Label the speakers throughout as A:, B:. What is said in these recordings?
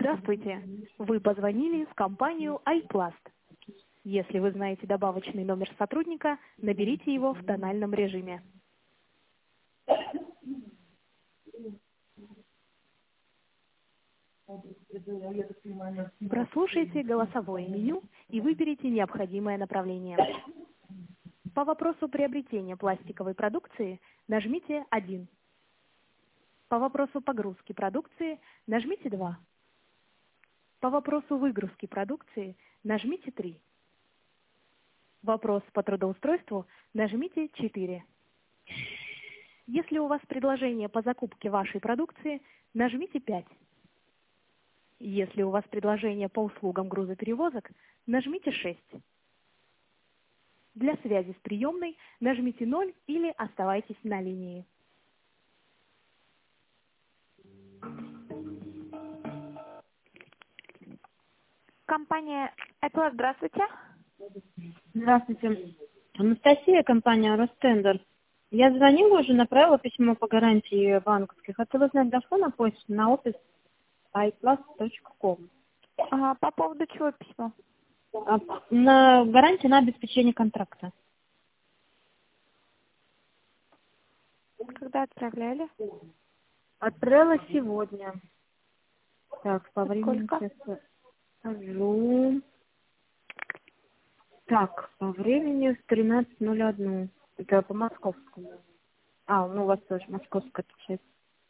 A: Здравствуйте. Вы позвонили в компанию iPlast. Если вы знаете добавочный номер сотрудника, наберите его в тональном режиме. Прослушайте голосовое меню и выберите необходимое направление. По вопросу приобретения пластиковой продукции нажмите 1. По вопросу погрузки продукции нажмите 2. По вопросу выгрузки продукции нажмите 3. Вопрос по трудоустройству нажмите 4. Если у вас предложение по закупке вашей продукции, нажмите 5. Если у вас предложение по услугам грузоперевозок, нажмите 6. Для связи с приемной нажмите 0 или оставайтесь на линии.
B: Компания Apple, здравствуйте.
C: Здравствуйте. Анастасия, компания Ростендер. Я звонила уже, направила письмо по гарантии банковской. Хотела узнать, дошло на почту на офис iplus.com.
B: По поводу чего письмо?
C: На гарантию на обеспечение контракта.
B: Когда отправляли?
C: Отправила сегодня. Так, по времени
B: Сколько?
C: сейчас скажу. Так, по времени в 13:01. Это по московскому. Ну у вас тоже московская отвечает.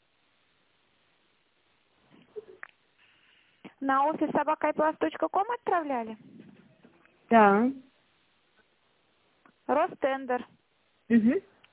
B: На офис собакaiplus.com отправляли?
C: Да.
B: Ростендер.
C: Угу.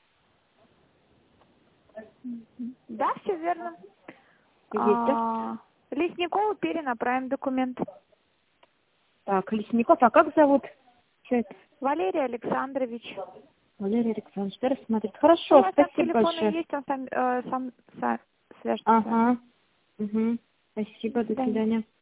B: Да, все верно.
C: Есть, да?
B: Лесникову перенаправим документ.
C: Так, Лесников, а как зовут?
B: Валерий Александрович.
C: Валерий Александрович, да, рассмотреть.
B: У
C: Хорошо,
B: вас там
C: спасибо
B: телефоны
C: большое.
B: есть, он сам свяжется.
C: Ага. Угу. Спасибо, до
B: До свидания.
C: свидания.